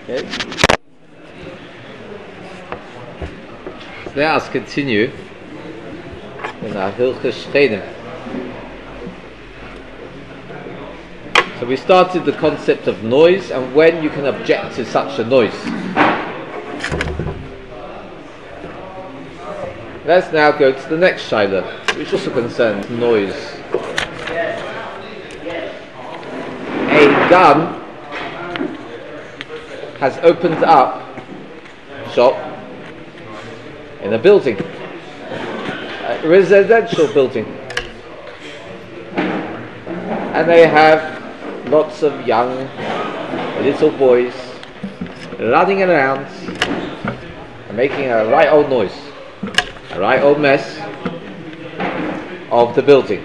Okay. So let us continue in our Hilchos Shchenim. So we started the concept of noise and when you can object to such a noise. Let's now go to the next shaila, which also concerns noise. A gun has opened up shop in a building, a residential building, and they have lots of young little boys running around and making a right old noise, a right old mess of the building.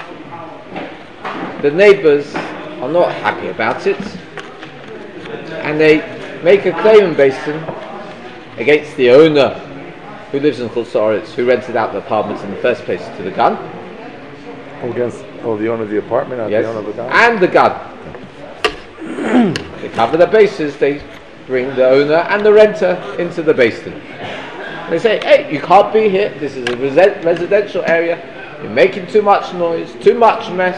The neighbours are not happy about it, and they make a claim basin against the owner who lives in Chutz La'aretz, who rented out the apartments in the first place to the gun. Against the owner of the apartment, and yes, the owner of the gun? And the gun. They cover the bases, they bring the owner and the renter into the basin. They say, hey, you can't be here, this is a residential area, you're making too much noise, too much mess,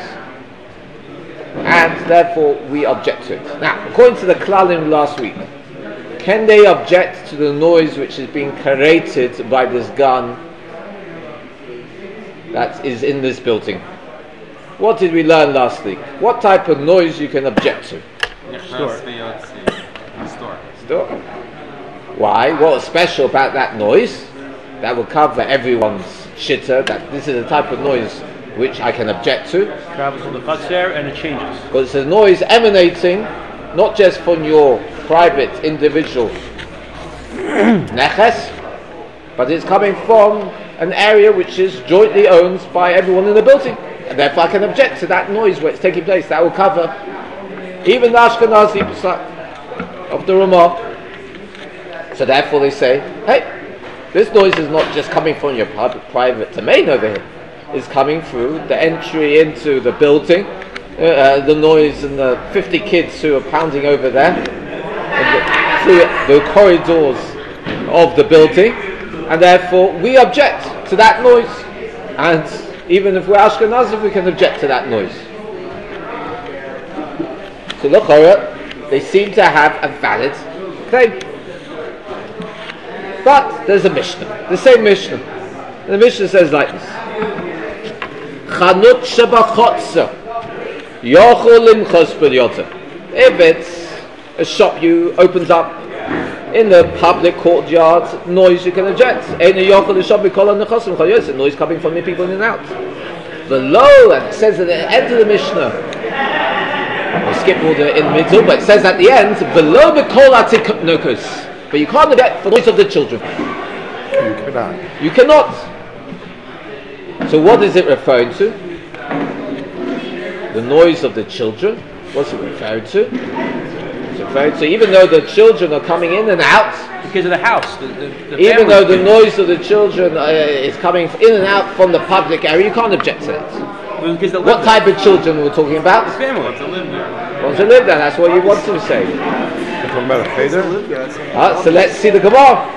and therefore we object to it. Now, according to the Klalim last week, can they object to the noise which is being created by this gun that is in this building? What did we learn last week? What type of noise you can object to? Store. Why? What was special about that noise that will cover everyone's shitter, that this is a type of noise which I can object to? Travels from the chutzner and it changes. Because it's a noise emanating not just from your private individual neches, but it's coming from an area which is jointly owned by everyone in the building. And therefore I can object to that noise where it's taking place. That will cover even the Ashkenazi Pesach of the Ramah. So therefore they say, hey, this noise is not just coming from your private domain over here. It's coming through the entry into the building, the noise and the 50 kids who are pounding over there, through the corridors of the building, and therefore we object to that noise. And even if we're Ashkenazim, we can object to that noise. So look, they seem to have a valid claim. But there's a Mishnah, the same Mishnah. And the Mishnah says like this: Chanut shebachotza yochol limchos b'yota. If it's a shop you opened up in the public courtyard, noise you can object. Ein yochol l'shop b'kol ha'nechosim chayos. Noise coming from the people in and out. Below, and it says at the end of the Mishnah. We'll skip all the in the middle, but it says at the end, below b'kol ha'tiknokos. But you can't object for the noise of the children. You cannot. So what is it referring to? The noise of the children. What's it referring to? It's referring to even though the children are coming in and out. Because of the house. The Even though the noise of the children is coming in and out from the public area, you can't object to that. What type of children we're talking about? The family. Want to live there. Want to live there, that's what you want to say. So let's see the Gemara.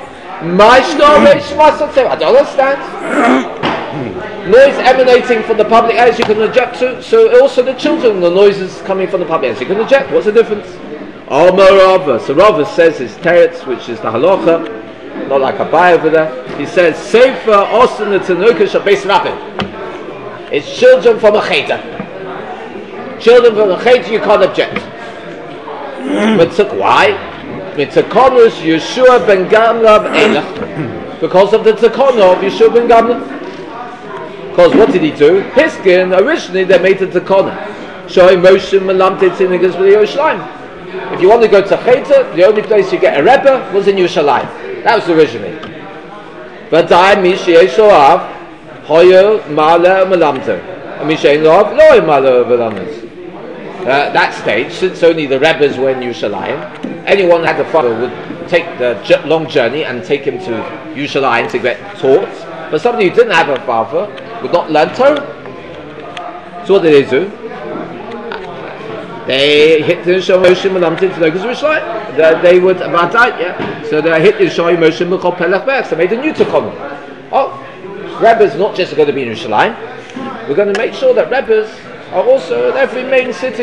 I don't understand. Noise emanating from the public areas you can object to, so also the children, the noises coming from the public areas you can object. What's the difference? So Rava says his teretz, which is the halacha, not like a buy over there. He says, Sefer Osen L'Tanuka Shabes Rapid. It's children from a cheder. Children from a cheder you can't object. Why? Mitzakonus Yeshua ben Gamla Elach. Because of the tzakona of Yeshua ben Gamla. Because what did he do? Hiskin, originally they made the tzakona. Showing Moshe Melamte Tzinigas with Yerushalayim. If you want to go to Cheder, the only place you get a Rebbe was in Yerushalayim. That was originally. But Mishi Yeshoav Hoyo Mala Melamte. And Mishain Loav Loi Mala Melamte. That stage, since only the Rebbes were in Yerushalayim, anyone who had a father would take the long journey and take him to Yerushalayim to get taught. But somebody who didn't have a father would not learn Torah. So what did they do? They hit the Shah Moshe Melamtin to Nokus Rishlayim. They would Vadai, yeah. So they hit the Shah Moshe Mechol Pelech Berch. So they made a new Takon. Oh, Rebbe's not just going to be in Yerushalayim. We're going to make sure that Rebbe's are also in every main city.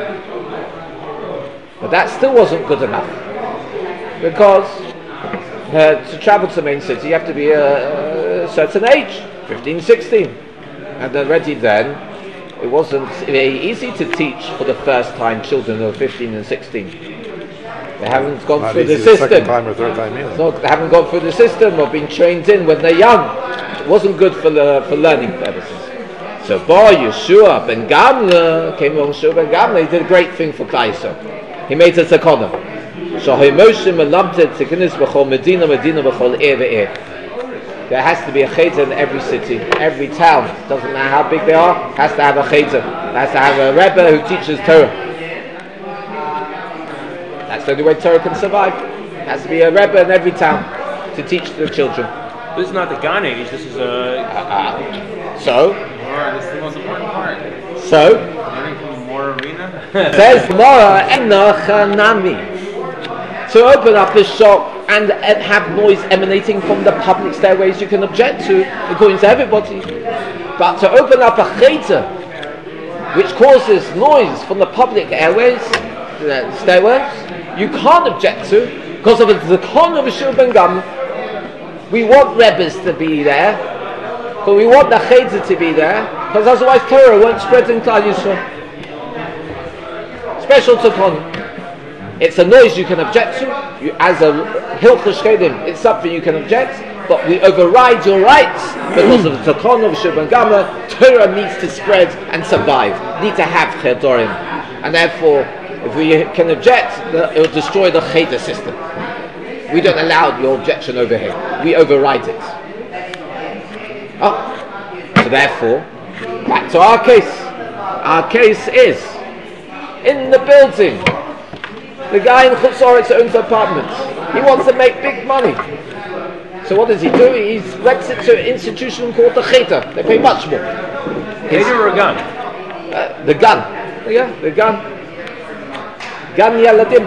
But that still wasn't good enough. Because to travel to the main city you have to be a certain age, 15, 16. And already then it wasn't very easy to teach for the first time children who are 15 and 16. They haven't gone through the system. Second time or third time either. No, they haven't gone through the system or been trained in when they're young. It wasn't good for learning purposes. So Bar Yeshua ben Gamla came along. Yeshua ben Gamla, he did a great thing for Klal Yisrael. He made a takana. Shahei Moshe melamted tikanis b'chol Medina b'chol eir ve'eir. There has to be a cheder in every city, every town. Doesn't matter how big they are, has to have a cheder. Has to have a rebbe who teaches Torah. That's the only way Torah can survive. Has to be a rebbe in every town to teach the children. This is not the Gan age. This is So. This is the most important part. So. Learning from the more arena. Says Mora Enochanami. To open up the shop and have noise emanating from the public stairways you can object to, according to everybody. But to open up a cheder, which causes noise from the public airways, stairways, you can't object to, because of the zakon of Yeshua ben Gamla. We want rebbes to be there, but we want the cheder to be there, because otherwise Torah won't spread in Klal Yisrael. Special zakon. It's a noise you can object to. You, as a Hilchos Chedim, it's something you can object, but we override your rights because of the Takon of Yeshua ben Gamla. Torah needs to spread and survive. Need to have Chedorim, and therefore, if we can object, it will destroy the Cheder system. We don't allow your objection over here. We override it. So therefore, back to our case. Our case is in the building. The guy in Chutz La'aretz owns an apartment. He wants to make big money. So what does he do? He rents it to an institution called the Cheder. They pay much more. Cheder or a gun? The gun. Yeah, the gun. Gan Yaladim.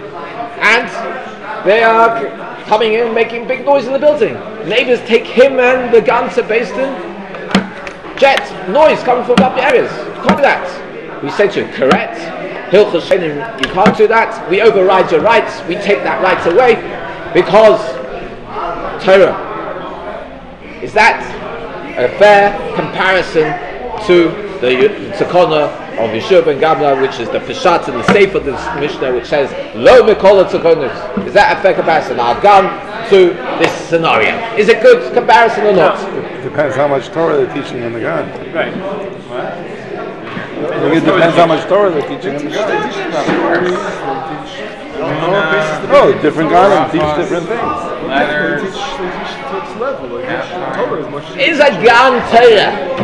And they are coming in making big noise in the building. Neighbors take him and the gun to Beis Din. Jet, noise coming from up the areas. Can't do that. We say to him, correct. Hilchos Chedim, you can't do that. We override your rights. We take that right away because Torah. Is that a fair comparison to the Takona of Yeshua ben Gamla, which is the Peshat and the Sefer of the Mishnah, which says Lo Mikola Takonos? Is that a fair comparison? Our gun to this scenario. Is it good comparison or not? It depends how much Torah they're teaching in the gun. Right. I think it depends how much Torah they're teaching in the gun. No, different guys teach different things. Letters. Is a gun Torah?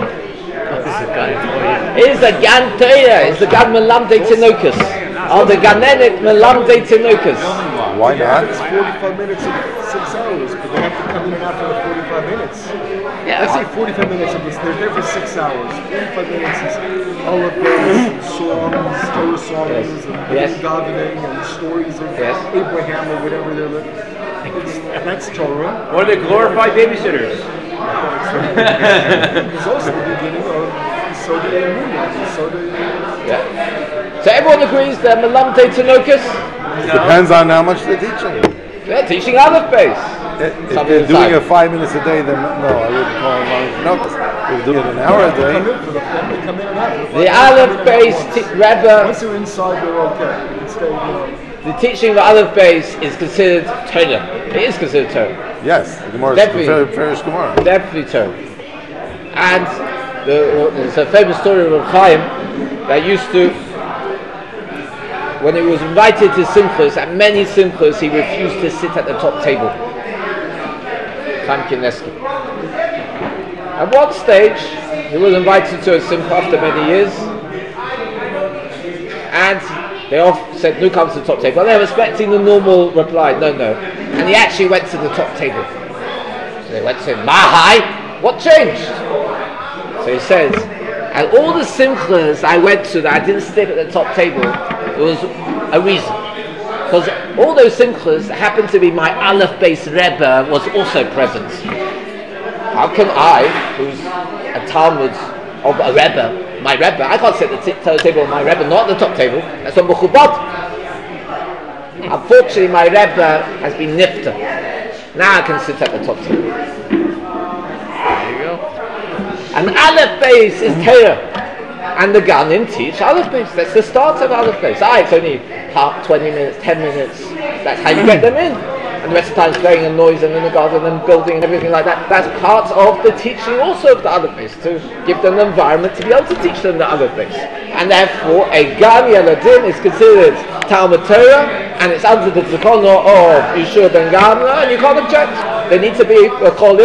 Is a gan Torah? Is the gan melamdei tinokus? Or the ganenet melamdei tinokus? Why not? It's 45 minutes of 6 hours, but they have to come in and out for the 45 minutes. Yeah. Let's say 45 minutes of this. They're there for 6 hours. 45 minutes is olive songs, Torah songs, and davening, and stories of Abraham or whatever they're living. That's Torah. Or they glorified babysitters. It's also the beginning of Soda and Soda. Yeah. So everyone agrees that melamdei tinokus? Depends on how much they're teaching. They're teaching Aleph base. If they're doing it 5 minutes a day, then no, I wouldn't call it long. No, if they're doing it an hour a day. Come in and out. The Aleph base Rebbe. Once they're inside, they're okay. You can stay. The teaching of Aleph base is considered Torah. It is considered Torah. Yes, the Gemara Definitely. is Perish Gemara. Definitely Torah. And there's a famous story of Reb Chaim that used to, when he was invited to Simchos, at many Simchos, he refused to sit at the top table. Chaim Kanievsky. At one stage, he was invited to a Simcha after many years, and they all said, "Who comes to the top table?" And they were expecting the normal reply, "No, no." And he actually went to the top table. So they went to him, "Mahai, what changed?" So he says, And all the simchas I went to that I didn't stick at the top table, there was a reason. Because all those simchas happened to be my Aleph Beis Rebbe was also present. How can I, who's a Talmud of a Rebbe, my Rebbe, I can't sit at the table of my Rebbe, not at the top table, that's on Bechubot. Unfortunately, my Rebbe has been nifta. Now I can sit at the top table. There you go. And Aleph Beis is Torah. And the Ganim teach Aleph Beis. That's the start of Aleph Beis. It's only 20 minutes, 10 minutes. That's how you get them in. And the rest of the time it's playing and noise and in the garden and building and everything like that. That's part of the teaching also of the Aleph Beis, to give them the environment to be able to teach them the Aleph Beis. And therefore, a Gan Yeladim is considered Talmud Torah, and it's under the Tzikono of Yeshua ben Gamla, and you can't object. They need to be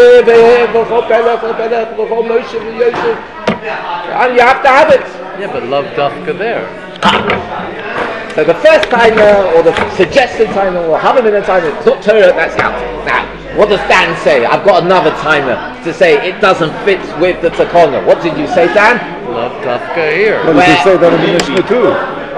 and you have to have it. Yeah, but love dafka there. So the first timer, or the suggested timer, or 100 minute timer, it's not Torah, that's out. Now, what does Dan say? I've got another timer to say it doesn't fit with the Takona. What did you say, Dan? Love dafka here. But you say that in the Mishnah too.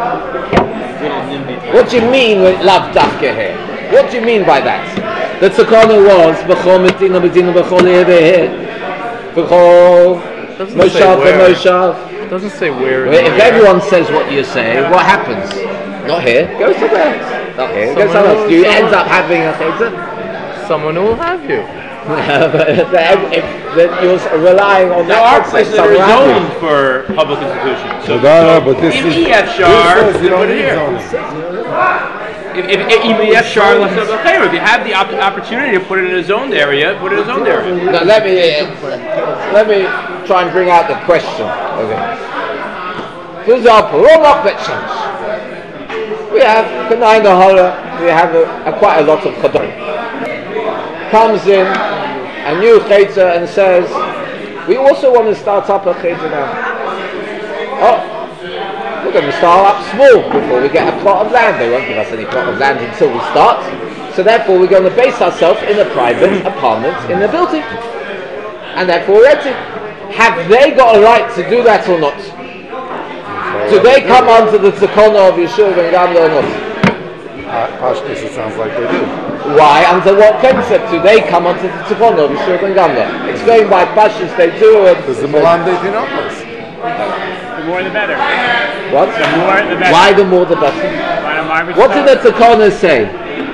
What do you mean with love dafka here? What do you mean by that? The Takona was B'chol Medina Medina B'chol Yeveh B'chol Moshav Moshav. Doesn't say where. If everyone says what you say, what happens? Not here. Go somewhere else. Not here. Go somewhere else. Do you end up having a cheder? Someone who will have you. if you're relying on There that are places that are zoned for public institutions. So, but this if is EF Shar, you don't put it need here. zoning. If EF Shar, let's say, okay, if you have the opportunity to put it in a zoned area, put it in a zoned area. Now, let me try and bring out the question. Okay. For example, Romach Betshans. We have Kanai Nahara, we have quite a lot of Chador. Comes in a new Cheder and says, we also want to start up a Cheder now. Oh, we're going to start up small before we get a plot of land. They won't give us any plot of land until we start. So therefore we're going to base ourselves in a private apartment in the building. And therefore we're renting. Have they got a right to do that or not? Do they come under the tzakona of Yeshua ben Gamla or not? Pashtus, it sounds like they do. Why? Under what concept do they come under the tzakona of Yeshua ben Gamla? Explained by Pashtus they do. Because the Milan de Tinopos. The more the better. What? The more the better. Why the more the better? What did the tzakona say?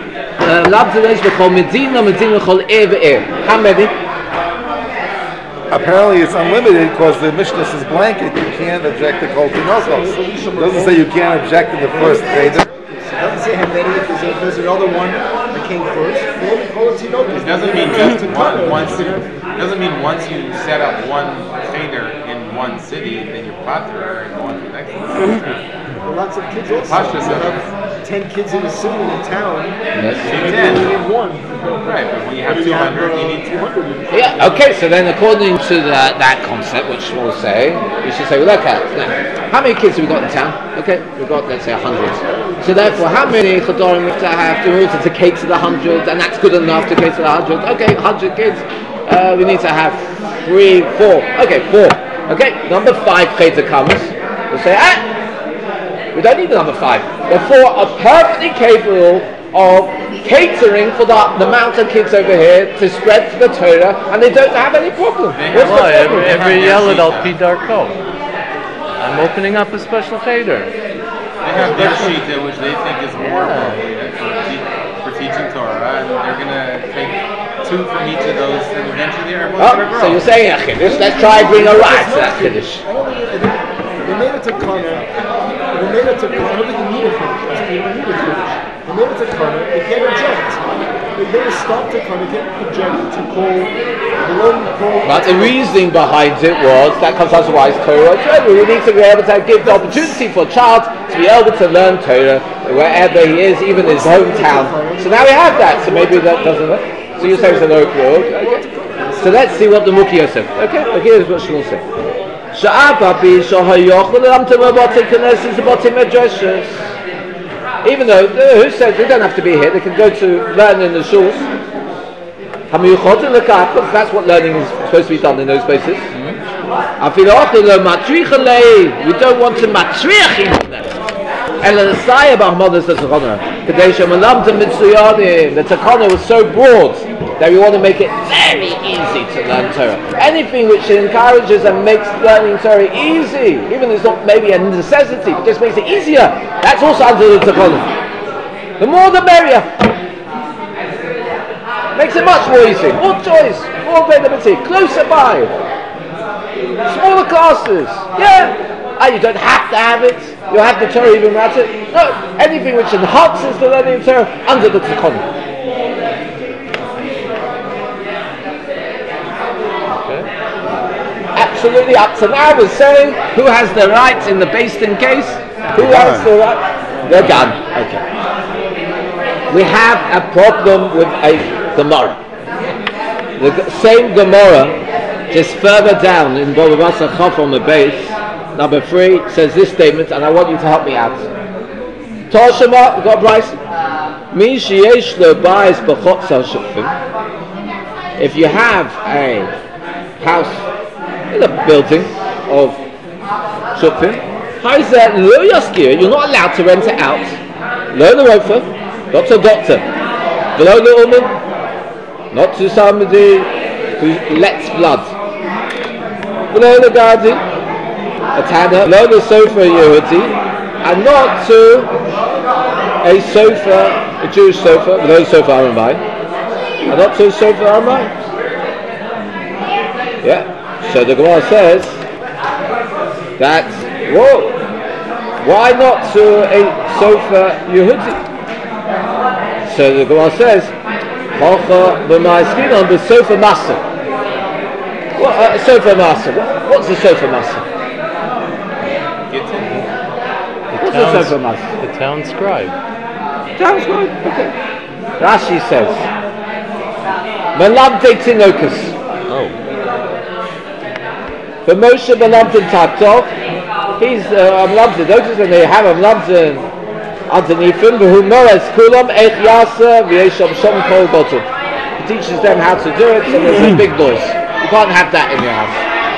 How many? Apparently it's unlimited because the Mishnah says blanket, you can't object to Kol Tinochos. It doesn't say you can't object in the first Cheder. It doesn't say how many, if there's another one that came first. It doesn't mean just once. It doesn't mean once you set up one Cheder in one city, then you're pater and go on to the next one. Lots of kids also. Pashtus You have 10 kids in a city, in a town. Yes. You need one. Right, but when you have 200, you need 200. Yeah, okay, so then according to that concept, which we'll say, we should say, well, okay, now, how many kids have we got in town? Okay, we've got, let's say, 100. So therefore, how many Chodorim we have to have in order to cater to the 100, and that's good enough to cater to the 100? Okay, 100 kids, we need to have 3, 4. Okay, 4. Okay, number 5 cater comes. We'll say, we don't need the number 5. The 4 are perfectly capable of catering for the amount of kids over here to spread the Torah, and they don't have any problem. What's the problem? Every yellow I'll P Darko. I'm opening up a special Cheder. They have their shita, which they think is more appropriate for teaching Torah, and they're going to take 2 from each of those, and eventually everyone's going to grow. So you're saying a Chiddush, let's try and bring a right to that Chiddush. They made it to Kana. They made it to Kana. I don't think you need a Chiddush. They made it to Kana. They can't object. They made a stop to Kana. They can't object to call. But the reasoning behind it was that because otherwise Torah is ready. We need to be able to give the opportunity for a child to be able to learn Torah wherever he is, even in his hometown. So now we have that. So maybe that doesn't work. So you say it's a local rule. Okay. So let's see what the Mukhi says. Okay, here's what she will say. Even though, who says they don't have to be here, they can go to learn in the shuls. That's what learning is supposed to be done in those places. We don't want to matriach into them. And the Messiah Bahmodas the Takana. Kadesha Malamta Mitzuyani. The Takana was so broad that we want to make it very easy to learn Torah. Anything which encourages and makes learning Torah easy, even if it's not maybe a necessity, but just makes it easier, that's also under the Takana. The more the merrier. Makes it much more easy. More choice, more availability, closer by. Smaller classes. Yeah. And you don't have to have it. You have the Torah even without it. No. Anything which enhances the learning of Torah under the Takana. Okay. Absolutely up to now we're saying who has the right in the based in case? Who has the right? The gun. Okay. We have a problem with a Gemara. The same Gemara, just further down in Bava Basra Chaf on the base, number 3, says this statement, and I want you to help me out. Toshima, we've got Bryce. Mi sheyesh lo bayis b'chotza shufim. If you have a house in a building of shufim, you're not allowed to rent it out. Lo l'rofa, not to a doctor. V'lo l'uman, not to somebody who lets blood. V'lo l'gadi, a tanner, v'lo l'sofa Yehudi, and not to a sofa, a Jewish sofa, v'lo l'sofa Aramai, and not to a sofa Aramai. Yeah. So the Gemara says that, whoa, why not to a sofa Yehudi? So the Gemara says, the sofa masa. What a sofa masa? What's a sofa masa? What's a sofa masa? The town scribe. Town scribe. Okay. Rashi says, Malabde tinokus. Oh. For Moshe Malabde Tatov, he's Malabde. Notice when they have a Malabde underneath him, he teaches them how to do it, so there's a big noise. You can't have that in your house.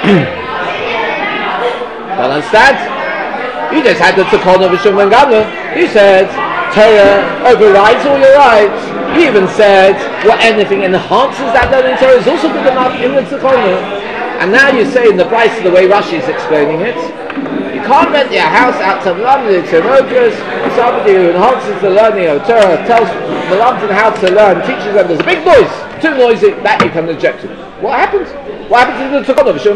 You understand? You just had the Takana of Rishon ben Gamliel. He said, Torah overrides all your rights. He even said, well, anything enhances that learning Torah is also good enough in the Takana. And now you say in the price of the way Rashi is explaining it, you can't rent your house out to Malamdin Tzenokas. Somebody who enhances the learning of Torah tells Malamdin how to learn, teaches them. There's a big noise, too noisy, that you can reject it. What happens? What happens to the Takana? It's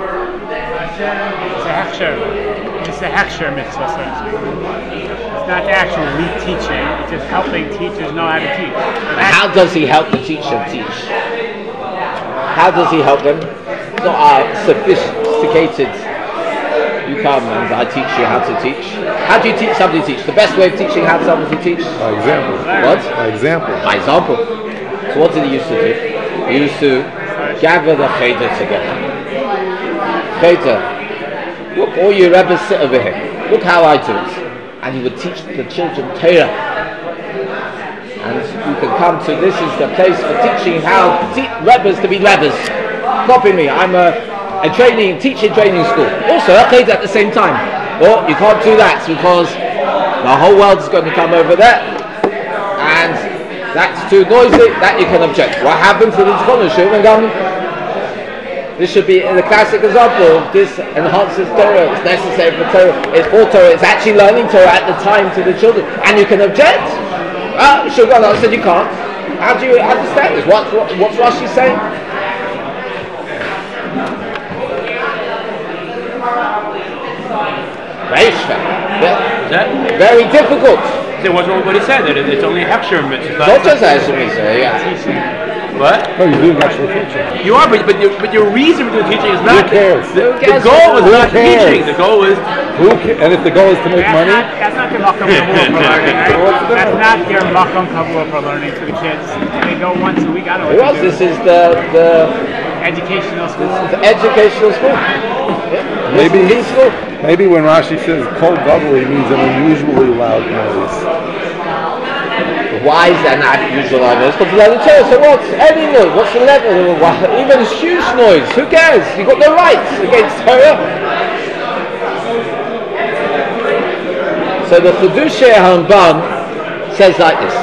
a hechsher mitzvah, so to speak. It's not the actual teaching, it's just helping teachers know how to teach. How does he help the teacher teach? How does he help them? It's not sophisticated. You come and I teach you how to teach. How do you teach somebody to teach? The best way of teaching how somebody to teach? By example. What? By example. By example. So what did he used to do? He used to gather the cheder together. Cheder, look, all you Rebbes sit over here. Look how I do it. And he would teach the children Torah. And you can come to, this is the place for teaching how Rebbes to be Rebbes. Copy me, I'm a teaching training school. Also a cheder at the same time. Well, you can't do that because the whole world is going to come over there. And that's too noisy, that you can object. What happens to the Takana? This should be the classic example. This enhances Torah. It's necessary for Torah. It's for Torah. It's actually learning Torah at the time to the children. And you can object. I said you can't. How do you understand this? What's Rashi saying? Very schwer. Very difficult. It wasn't what he said. That it's only a hechsher mitzvah. Not just a hechsher mitzvah. Yeah. What? No, you're doing actual teaching. You are, but your reason for doing teaching is not. Who cares? The goal is not teaching. The goal is. And if the goal is to make money, that's not their makom kavua for learning. Right? That's not their makom kavua for learning for the kids. They go once a week. I don't know what This is the educational school. The educational school. Yeah. Maybe when Rashi says kol gadol, he means an unusually loud noise. Why is that not usual noise? Because the learning Torah. So what? Any noise. What's the level? Even a huge noise. Who cares? You've got no rights against Torah. So the Chiddushei Haramban says like this.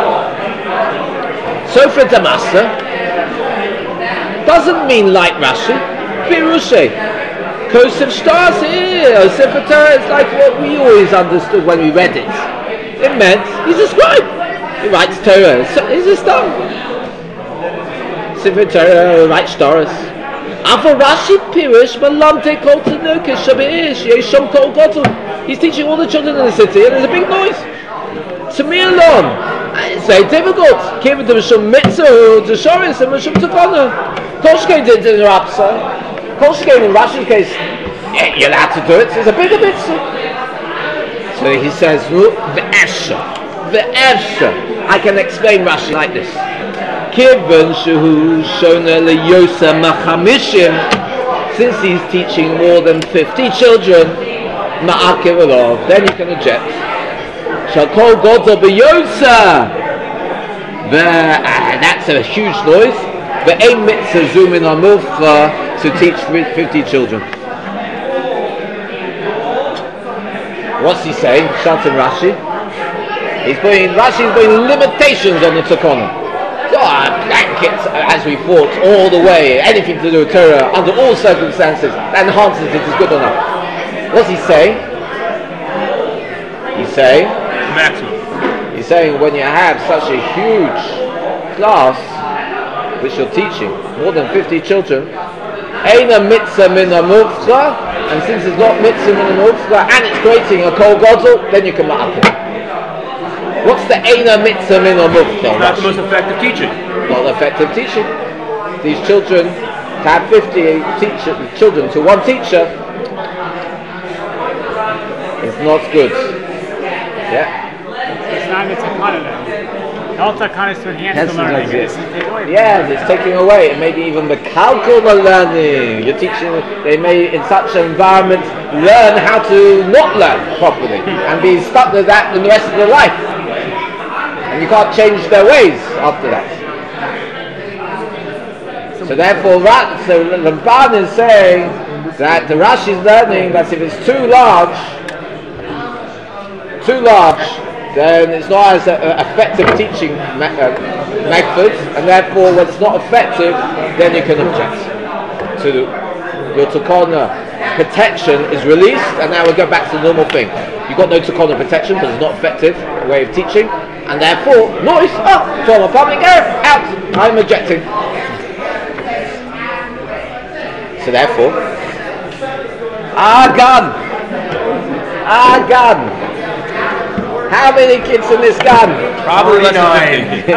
Sofra Damasa doesn't mean like Rashi. Pirushe. Kosef Shtas here. Sefer Torah is like what we always understood when we read it. It meant he's a scribe. He writes Torah. He's a star. Sefer Torah writes Torahs. Ava Rashi Pirush Malamte Kol Tanukish Shabish Yeshom Kol Gotul. He's teaching all the children in the city, and there's a big noise. To me alone, it's very difficult. Give them some mitzvah, the shoris, and some takana. Koshke did in Rapsa. Koshke in Rashi's case, yeah, you're allowed to do it. It's a bigger mitzvah. So he says, the Esha. I can explain Rashi like this. Kiven shehu shona leyosa machamishim. Since he's teaching more than 50 children, ma'akev alov, then you can object. Shakol godol beyosa. That's a huge noise. The aim mitzvah zoomin on mufra to teach 50 children. What's he saying? Shouting Rashi. Rashi's putting limitations on the takana. Blankets, as we thought, all the way, anything to do with Torah, under all circumstances, that enhances it is good enough. What's he saying? He's saying maximum. He's saying when you have such a huge class, which you're teaching, more than 50 children, Eina mitzvah min ha-mufza, and since it's not mitzvah min ha-mufza, and it's creating a kol godel, then you can ma'akim. What's the Eina mitzvah min ha-mufza? Not the most effective teaching. Not effective teaching. These children, to have 50 children to one teacher, is not good. Yeah? It's not a takana then. The whole takana is to enhance the learning. This is take away. Yeah, it's taking away. And maybe even the calcul the learning. You're teaching, they may in such an environment learn how to not learn properly and be stuck with that in the rest of their life. And you can't change their ways after that. So therefore, the Ramban is saying that the Rashi is learning that if it's too large, then it's not as effective teaching method, and therefore when it's not effective, then you can object to your takana protection is released, and now we go back to the normal thing. You've got no takana protection because it's not effective way of teaching, and therefore noise from a public area out. I'm objecting. So therefore, gun. How many kids in this gun? Probably less than 50.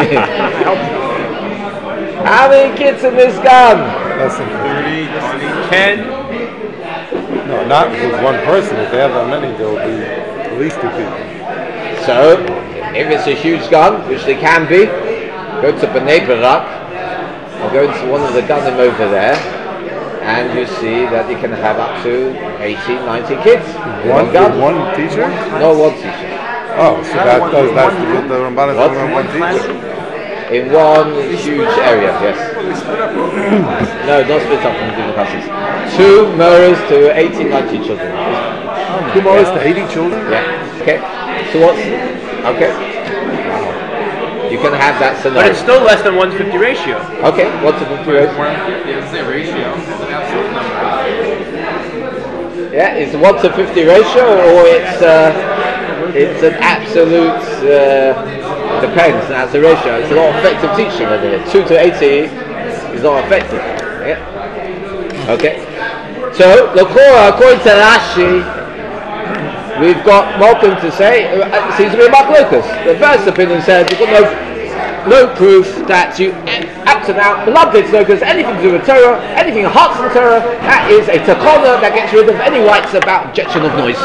How many kids in this gun? Less than 10. No, not with one person. If they have that many, there will be at least 2 people. So, if it's a huge gun, which they can be, go to Bnei Barak, or go into one of the gunim over there, and you see that you can have up to 80, 90 kids. One teacher? No, one teacher. Oh, so that's the Ramban is talking about one teacher. In one huge area, yes. No, not split up into different classes. 2 Moras to 80, 90 children. 2 Moras to 80 children? Yeah. Okay. So what's... Okay. You can have that scenario. But it's still less than 1 to 50 ratio. Okay, 1 to 50 ratio. 150 is the ratio. It's an absolute number. Yeah, it's a 1 to 50 ratio, or it's an absolute, depends, that's a ratio. It's a lot effective teaching over here. 2 to 80 is not effective. Yeah. Okay. So, according to Rashi, we've got Malcolm to say, it seems to be a Machlokes. The first opinion says we've got no proof that you, up to now, beloved Tzedakah, anything to do with Torah, anything hearts in Torah, that is a takana that gets rid of any rights about objection of noise.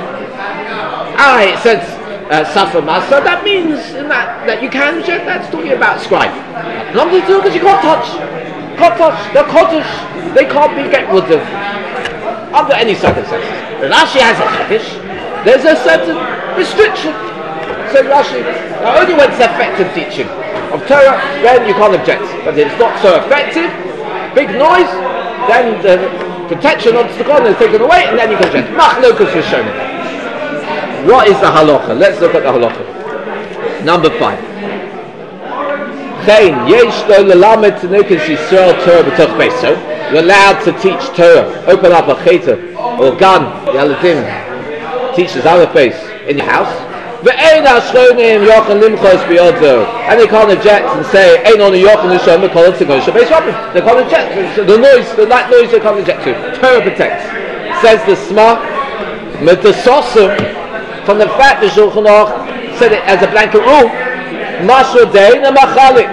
It says Safa Masa, that means that you can object, that's talking about scribe. Not the Tzedakah, you can't touch, they're Kodesh, they can't be get rid of under any circumstances. Rashi has a Chiddush, there's a certain restriction. says Rashi, now only when it's effective teaching of Torah, then you can't object. But if it's not so effective, big noise, then the protection of the Tzedakah is taken away, and then you can object. Machlokus Rishonim. What is the halacha? Let's look at the halacha. Number 5. You're allowed to teach Torah. Open up a cheder or gan, yaladim, teach the other face in your house. And they can't object and say, ain't on the Yochanan Shom, they can't object. The noise, the light noise, they can't object to. Torah protects. Says the Sma, from the fact that Shulchan Aruch said it as a blanket rule, Mashal Dein and Machalik.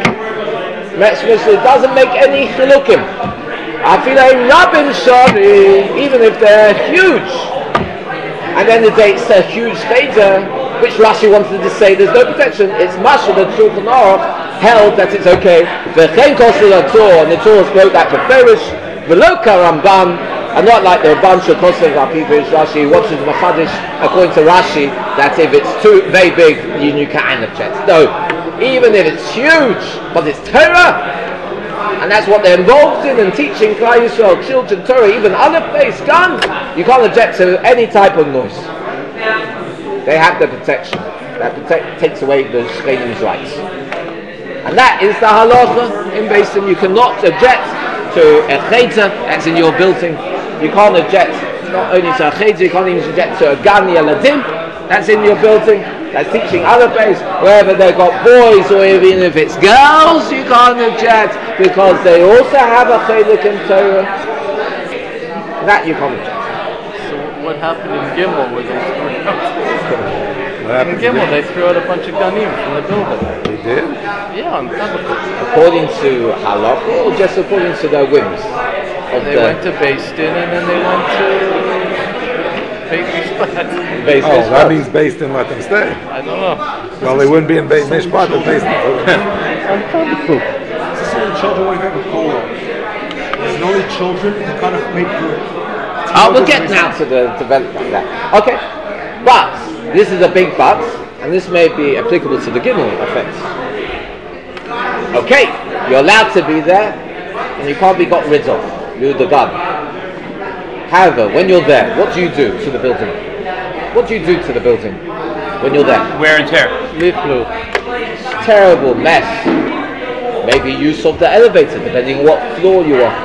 It doesn't make any chilukim. I feel like Rabin Shari, even if they're huge. And then the date's a huge cheder, which Rashi wanted to say there's no protection. It's Mashal that Shulchan Aruch held that it's okay. The Chen Kosel HaTor, and the Torah spoke that for Perish, Veloka Ramban, and not like the bunch of Kosel HaPipish Rashi, what's the Machadish, according to Rashi, that if it's too very big, you can't object. No, even if it's huge, but it's Torah, and that's what they're involved in, and teaching Klal Yisrael, children, Torah, even other place, gun, you can't object to any type of noise. They have the protection. That takes away the Shechinim's rights. And that is the halacha in Beis Din. You cannot object to a cheder that's in your building. You can't object not only to a cheder, you can't even object to a gan yaladim that's in your building, that's teaching other place, wherever they've got boys or even if it's girls, you can't object because they also have a chelik in Torah. That you can't object. So what happened in Gimel where they threw out? In Gimel they threw out a bunch of ganim from the building. They did? Yeah, on top of it. According to halakha or just according to their whims? They went to Beis Din and then they went to Beit Mishpat. That means Beis Din let them stay. I don't know. Well, they wouldn't be in Beit Mishpat, but Beis Din. It's the sort of children when you have a polo. There's only children who kind of make good. We'll get now to the development of that. Okay, but this is a big but, and this may be applicable to the Gimel offense. Okay, you're allowed to be there, and you can't be got rid of. You're the gun. However, when you're there, what do you do to the building? What do you do to the building when you're there? Wear and tear. Terrible mess. Maybe use of the elevator, depending on what floor you are.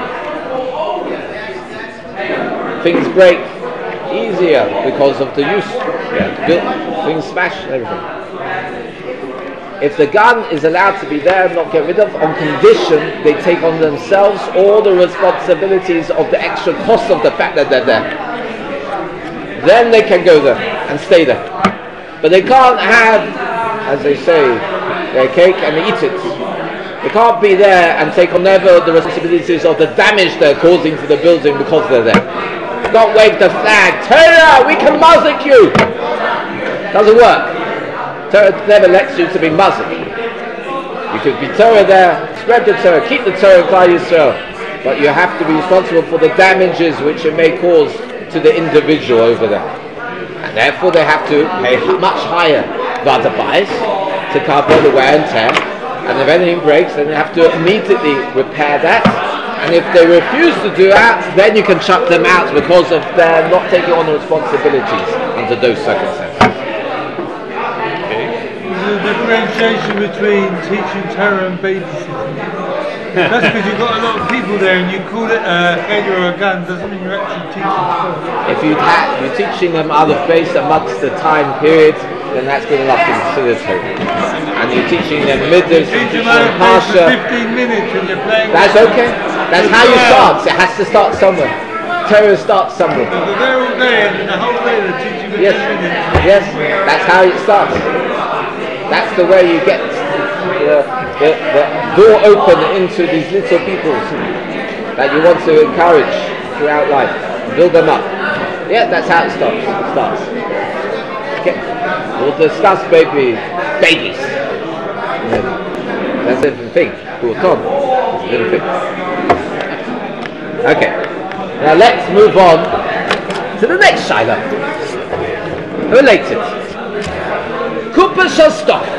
Things break easier because of the use. Things smash and everything. If the gun is allowed to be there and not get rid of, on condition they take on themselves all the responsibilities of the extra cost of the fact that they're there, then they can go there and stay there. But they can't have, as they say, their cake and eat it. They can't be there and take on the responsibilities of the damage they're causing to the building because they're there. Don't wave the flag, Torah, we can mazik you. Doesn't work. Torah never lets you to be mazik. You could be Torah there, spread the Torah, keep the Torah Klal Yisrael, but you have to be responsible for the damages which it may cause to the individual over there. And therefore they have to pay much higher vadabais to cover the wear and tear. And if anything breaks, then you have to immediately repair that. And if they refuse to do that, then you can chuck them out because of their not taking on the responsibilities under those circumstances. There's a differentiation between teaching Torah and babysitting. That's because you've got a lot of people there and you call it a cheder or a gun, doesn't mean you're actually teaching Torah. If you're teaching them other face amongst the time period, then that's good enough to consider Torah. And you're teaching them middays, you're teaching them Pasha. 15 minutes and you're playing. That's okay. That's how you start. It has to start somewhere. Torah starts somewhere. So they're there all day and the whole day they're teaching 15 minutes. Yes, that's how it starts. That's the way you get the door open into these little people that you want to encourage throughout life. Build them up. Yeah, that's how it starts. Okay. We'll discuss babies. Yeah. That's a different thing. Cool, Tom. That's a different thing. Okay. Now let's move on to the next shaila. Related. Kup Kupa Shostoka.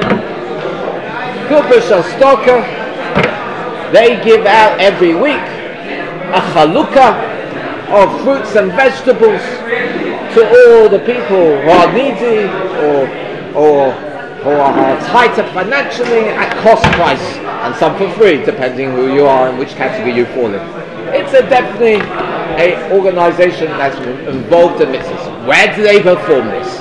Kupa Shostoka, they give out every week a chalukah of fruits and vegetables to all the people who are needy or who are tighter financially at cost price, and some for free, depending who you are and which category you fall in. It's definitely an organisation that's involved in mitzvahs. Where do they perform this?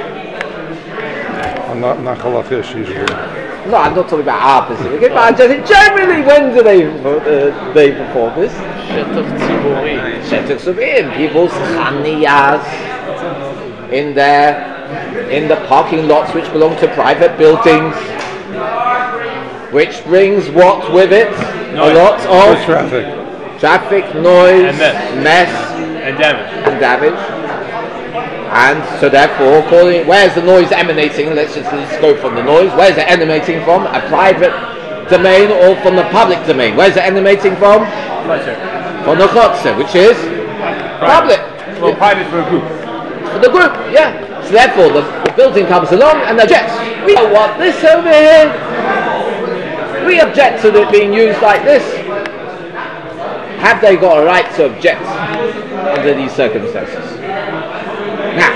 I'm not Nachalachish usually. No, I'm not talking about our specific, but I'm just generally, when do they perform this? Shetuch Tziburi. People's chaniyas in the parking lots which belong to private buildings, which brings what with it? Noise. A lot of traffic, noise, and mess, and damage. And so therefore, where's the noise emanating? Let's go from the noise. Where's it emanating from? A private domain or from the public domain? Where's it emanating from? From the chotzer, which is public. Well, private for a group. For the group, yeah. So therefore, the building comes along and objects. We don't want this over here. We object to it being used like this. Have they got a right to object under these circumstances? Now,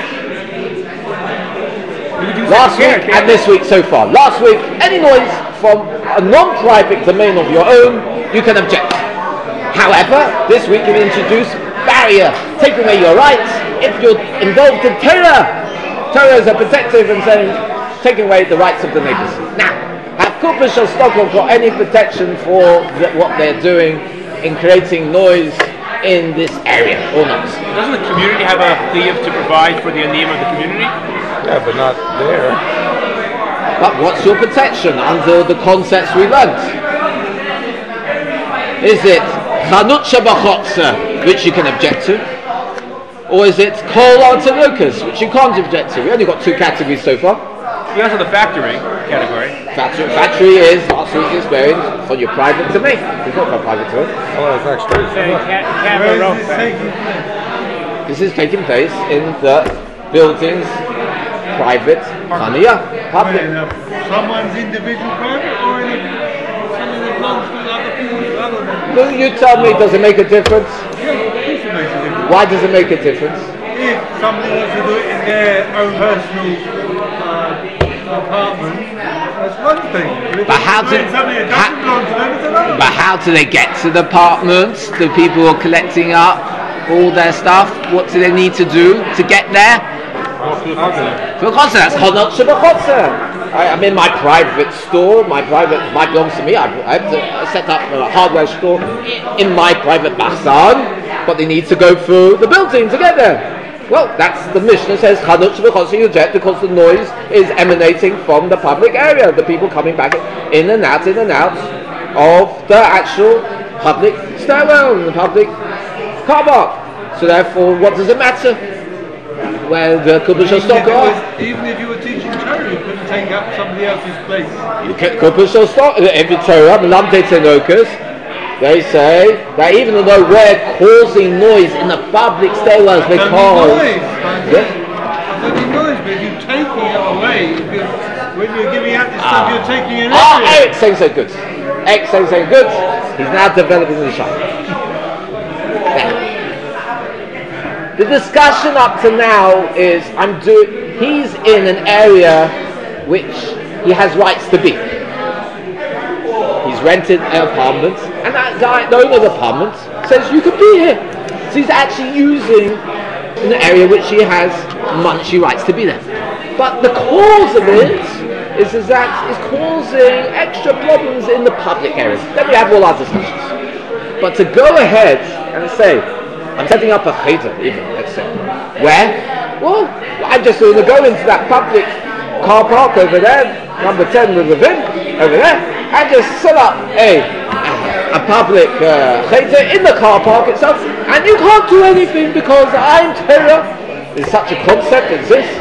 last week and this week so far. Last week, any noise from a non-private domain of your own, you can object. However, this week you introduce barrier, take away your rights. If you're involved in Torah is a protective and saying, taking away the rights of the neighbors. Now, have Kupa Shostoka got any protection for what they're doing in creating noise in this area or not? Doesn't the community have a chiyuv to provide for the anim of the community? Yeah, but not there. But what's your protection under the concepts we learnt? Is it chanut shebachotzer, which you can object to? Or is it kol artanukas, which you can't object to? We only got two categories so far. We also have the factory category. Factory is last week's experience for your private domain. We've got a private domain. Oh, it's actually. This is taking place in the building's private chaniyah, public. Someone's individual private or something that belongs to other people? Will you tell me, does it make a difference? Yeah, of course it makes a difference. Why does it make a difference? If somebody wants to do it in their own personal apartment, that's one thing. But how do they get to the apartments? The people who are collecting up all their stuff, what do they need to do to get there? For a chotzer, that's chanut shebachotzer. I'm in my private store, might belongs to me. I have to set up a hardware store in my private basan, but they need to go through the building to get there. Well, that's the Mishnah says chanut shebachotzer you object because the noise is emanating from the public area, the people coming back in and out of the actual public stairwell, the public car park. So therefore, what does it matter where the Kupa Shostoka are? Even if you were teaching Torah, you couldn't take up somebody else's place. You can Kupa Shostoka, every Torah, Melamdei Tenokas, they say that even though we're causing noise in the public stairwells because... It's only noise, but if you're taking it away, when you're giving out this stuff, you're taking it away. Eric saying so good. Eric saying so good. He's now developing the shop. The discussion up to now is he's in an area which he has rights to be. He's rented an apartment, and that guy, the owner of the apartment, says you can be here. So he's actually using an area which he has munchy rights to be there. But the cause of it is that it's causing extra problems in the public areas. Then we have all our discussions. But to go ahead and say, I'm setting up a cheder, even, let's say. Where? Well, I'm just going to go into that public car park over there, number 10 with the VIN, over there, and just set up a public cheder in the car park itself, and you can't do anything because I'm Torah. Is such a concept exists?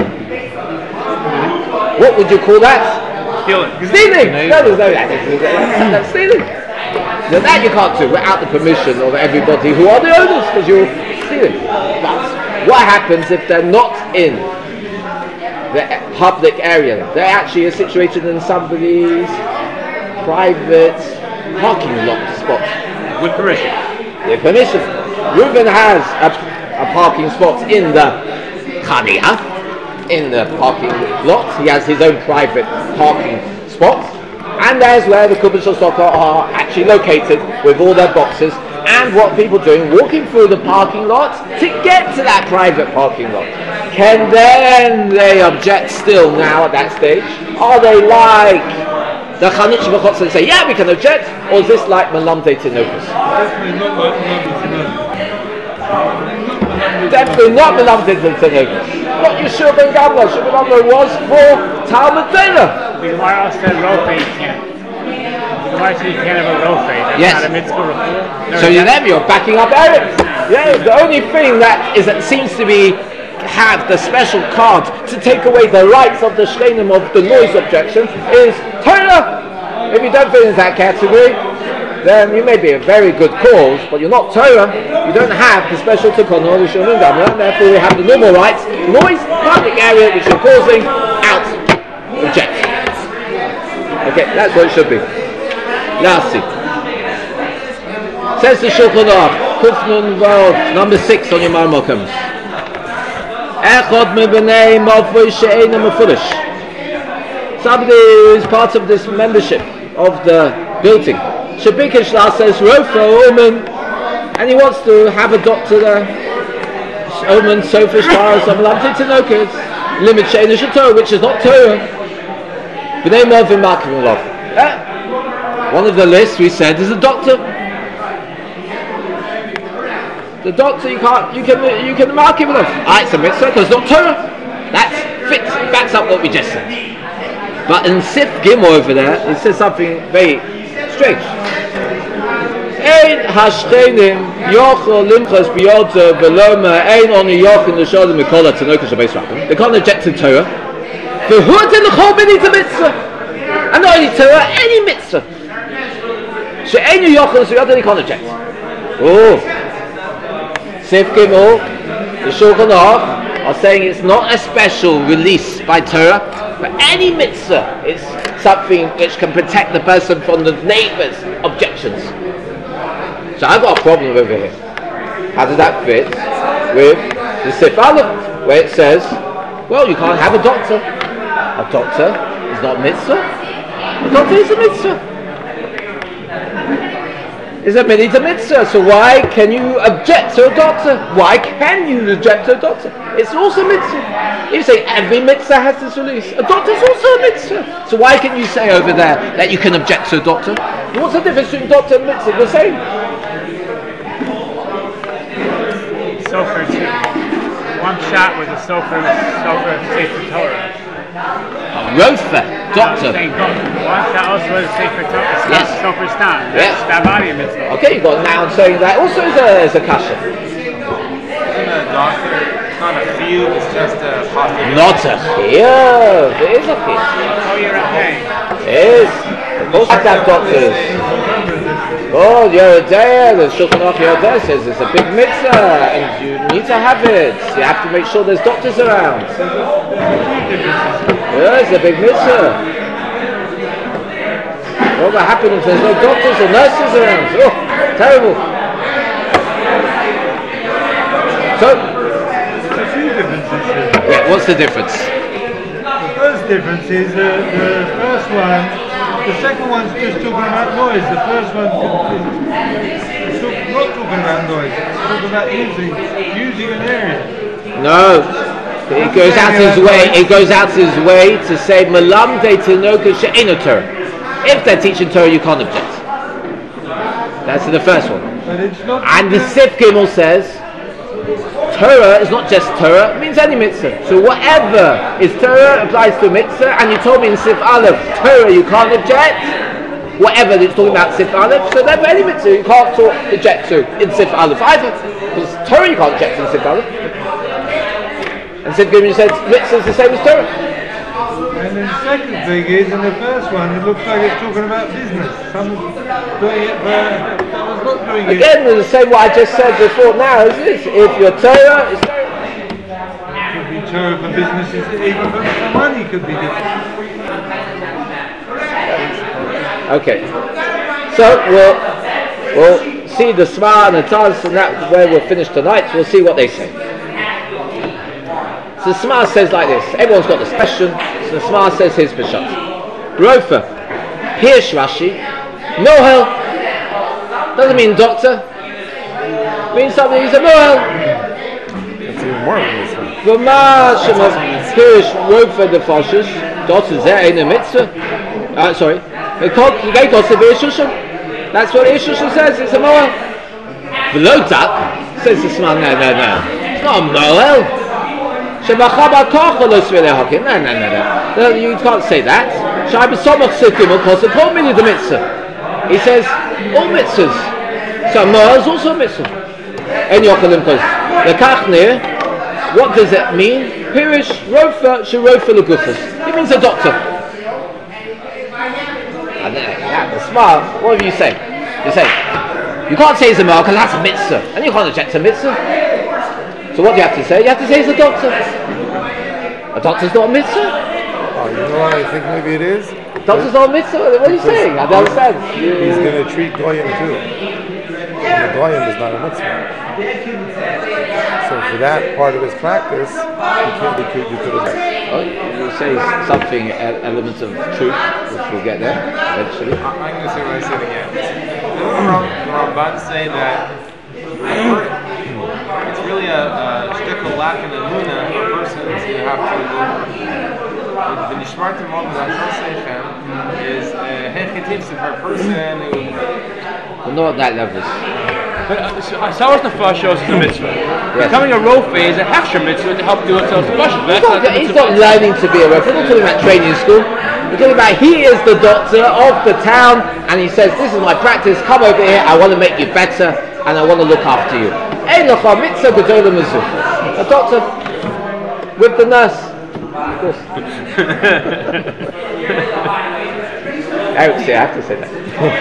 What would you call that? Stealing. Stealing! No, there's no that's stealing. Now that you can't do without the permission of everybody who are the owners, because you're stealing. But what happens if they're not in the public area. They actually are situated in somebody's private parking lot spot. With permission. With permission. Reuben has a parking spot in the Chania, in the parking lot. He has his own private parking spot. And there's where the Kibbutz Soccer are actually located with all their boxes. And what people doing, walking through the parking lot to get to that private parking lot. Can then they object still now at that stage? Are they like the Chanich B'chotz and say, yeah, we can object? Or is this like Melamdei Tinokus? Definitely not Melamdei Tinokus. What Yeshua ben Gamla? Yeshua ben Gamla was for Talmud Torah. The Gemara said Rofe can't. The Gemara said you can't have a Rofe. That's Yes. not a mitzvah refuah. So you're backing up Eric. Yeah, the only thing that seems to be have the special card to take away the rights of the shleinim of the noise objection is Torah. If you don't fit in that category, then you may be a very good cause, but you're not Torah. You don't have the special Takana of Yeshua ben Gamla, and therefore you have the normal rights. Noise, public area which you're causing, out. Object. Okay, that's what it should be. Lastly, says the Shulchan Aruch, Kufnun Vav, number 6 on your Marmokams. Echad mebnei mavoi she'eina mefulish. Somebody who is part of this membership of the building. Shabikish La says Rofa Omen, and he wants to have a doctor there. Omen Sofa Shtar some Lamti Tinokas, limit she'eina she'torah, which is not Torah. Bnei mavoi makivim love. One of the lists we said is a doctor. The doctor you can mark him enough. It's a mitzvah because it's not Torah. That backs up what we just said. But in Sif Gimel over there, it says something very strange. Ein hashchenim yochel limchas biyodze beloma ein oni yochin l'shodim mikola tanoka shabeis rabim. They can't object to Torah. But who did the chol b'nit a mitzvah? And not only Torah, any mitzvah. So ein yochel l'shodim they can't object. Oh. Sif Gimel, the Shulchan Aruch are saying it's not a special release by Torah, but any mitzvah is something which can protect the person from the neighbor's objections. So I've got a problem over here. How does that fit with the Sif Aleph, where it says, well, you can't have a doctor. A doctor is not mitzvah. A doctor is a mitzvah. Is a mitzvah, so why can you object to a doctor? Why can you object to a doctor? It's also mitzvah. You say every mitzvah has this release. A doctor is also a mitzvah. So why can you say over there that you can object to a doctor? What's the difference between doctor and mitzvah? The same. Sofer too. One shot with a sofer Sefer Torah. Rofa, doctor. One shot also with a Sefer Torah. Yes. Sofer Stan. Yes. Stabari mitzvah. Okay, you've got now saying that also is a kasha. Isn't a doctor, it's not a field, it's just a possibility. Not a chiyuv. It is a chiyuv. Oh, you're okay. It is. Of course, I have doctors. Oh, Yerodea, the Shulchan Aruch Yerodea says it's a big mitzvah and you need to have it. You have to make sure there's doctors around. Yeah, it's a big mitzvah. What will happen if there's no doctors or nurses around? Oh, terrible. So, yeah, what's the difference? The first difference is the first one, the second one's just talking about noise. The first one is not talking about noise. It's talking about using an area. No. It goes out his way. It goes out his way to say Melamdei Tinoka she'eino Torah. If they're teaching Torah, you can't object. That's the first one. But it's not. And the Sif Gimel says Torah is not just Torah; it means any mitzvah. So whatever is Torah applies to mitzvah. And you told me in Sif Aleph Torah you can't object. Whatever it's talking about Sif Aleph, so therefore any mitzvah you can't object to in Sif Aleph either. Because Torah you can't object to in Sif Aleph. And Sif Gimel said mitzvah is the same as Torah. And then the second thing is, in the first one, it looks like it's talking about business. Someone's doing it, but someone's not doing it. Again, the same what I just said before now is this. If you're Torah, it's Torah. Could be Torah for businesses, even for money could be different. Okay. So we'll see the Sma and the Taz, and that's where we'll finish tonight. So we'll see what they say. So the Sma says like this. Everyone's got this question. So the Sma says his Peshat. Rofa, Hirsch Rashi, Nohel, doesn't mean doctor. Means something, he's a Nohel. That's even more than this one. V'ma shema Hirsch Rofa the Foshes, doctor zeh in a mitzvah. Sorry. That's what Ishushan says, it's a Nohel. V'lotak, says the Sma, no. It's not a Nohel. No, you can't say that. He says all mitzvahs. So Noah is also a mitzvah. What does it mean? Pirish rofa sherofa legufas. It means a doctor. The smart. What do you say? You say you can't say he's a Noah because that's a mitzvah, and you can't object to mitzvah. So what do you have to say? You have to say he's a doctor. A doctor's not a mitzvah? Oh, you know what I think maybe it is? Doctor's not a mitzvah? What are you saying? I don't understand. He's going to treat Goyim too. And the Goyim is not a mitzvah. So for that part of his practice, you could have. Oh, you say something, elements of truth, which we'll get there eventually. I'm going to say what I said again. Doesn't the Ramban say that it's really a shtickle lack in the Luna for a person to have to do? The Nishmartim Mohammed Seichem is hechitiv for a person who. Well, not at that level. Sawas Nefashos is a mitzvah. Yes. Becoming a rofe is a hechsher mitzvah to help do himself Nefashos. He's not learning to be a rofe. We're not talking about training school. We're talking about he is the doctor of the town, and he says, this is my practice, come over here, I want to make you better, and I want to look after you. A doctor with the nurse. Of course. I have to say that.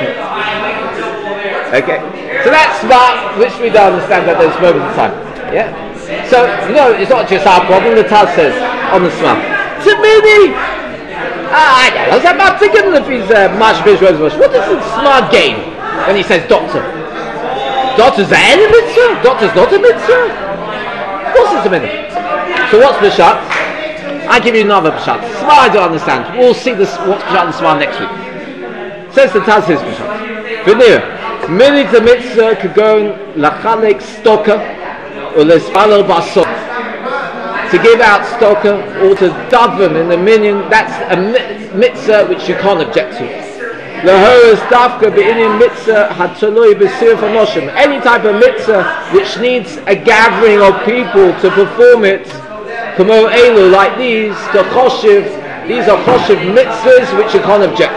Okay. So that's smart, which we don't understand at this moment in time. Yeah? So, no, it's not just our problem, the Taz says on the smart. Tzimini! I don't know, I'm thinking if he's Mashbish Rosemash. What does the smart gain when he says doctor? Doctor's a mitzvah? Doctor's not a mitzvah? Of course it's a mitzvah. So what's Peshat? I give you another Peshat. Smart I don't understand. We'll see what's Peshat and Smart next week. Says the Taz his Peshat. V'nir, minit the mitzvah kagon lachalek stoka or lespalo basot. To give out stoka or to daven in the minyan, that's a mitzvah which you can't object to. Any type of mitzvah which needs a gathering of people to perform it, like these are choshev mitzvahs which you can't object.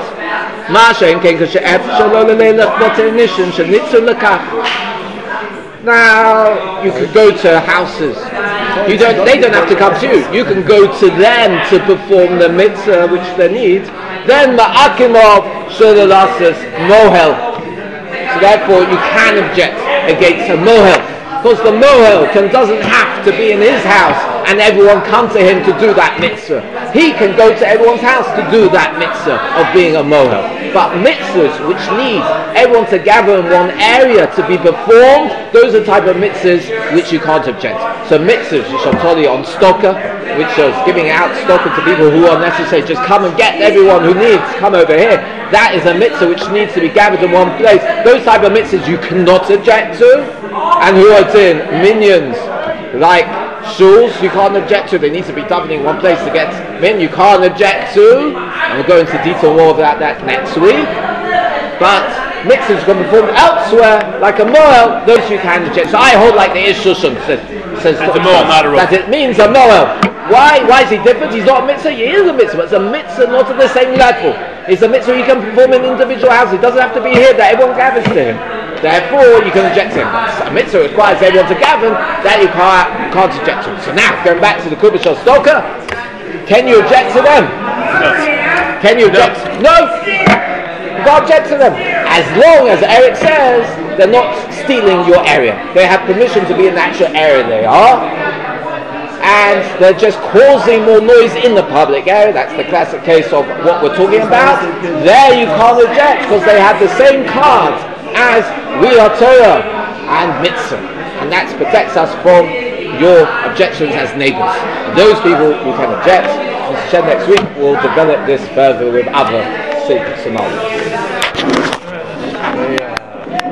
Now you could go to houses. They don't have to come to you. You can go to them to perform the mitzvah which they need. Then ma'akimov shalalasas mohel. So therefore you can object against a mohel. Because the mohel doesn't have to be in his house and everyone come to him to do that mitzvah. He can go to everyone's house to do that mitzvah of being a mohel. But mitzvahs which need everyone to gather in one area to be performed, those are the type of mitzvahs which you can't object. So mitzvahs, you shall tell you on stocker, which is giving out stocker to people who are necessary, just come and get everyone who needs, come over here. That is a mitzvah which needs to be gathered in one place. Those type of mitzvahs you cannot object to. And who are in minions, like shuls, you can't object to. They need to be davening in one place to get min. You can't object to. And we'll go into detail more about that next week. But mitzvahs can be performed elsewhere, like a moel, those you can object. So I hold like the Ishushan says that's a moel, not a roel. That it means a moel. Why is he different? He's not a mitzvah. He is a mitzvah. It's a mitzvah not at the same level. It's a mitzvah you can perform in individual houses. It doesn't have to be here that everyone gathers to him. Therefore, you can object to him. A mitzvah requires everyone to gather, that you can't object to. So now, going back to the Kubish Stoker, can you object to them? No. Can you object? No! You can't object to them. As long as Eric says, they're not stealing your area. They have permission to be in the actual area they are. and they're just causing more noise in the public area. That's the classic case of what we're talking about. There you can't object because they have the same cards as we are Torah and Mitzvah, and that protects us from your objections as neighbors. And those people who can object. Next week we'll develop this further with other secret scenarios.